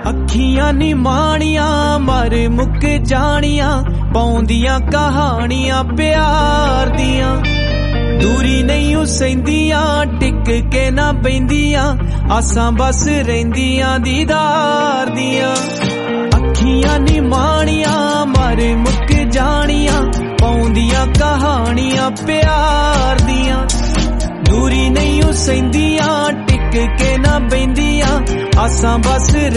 अखियां नी माणियां मर मुक जानियां पाउंदियां कहानियां प्यार दियां दूरी नहीं उसैंदियां टिक के ना बैंदियां आसां बस रहिंदियां दीदार दियां अखियां नी माणियां मर मुक जानियां पाउंदियां कहानियां प्यार दियां दूरी नहीं उसैंदियां टिक के ना बैंदियां आसां बस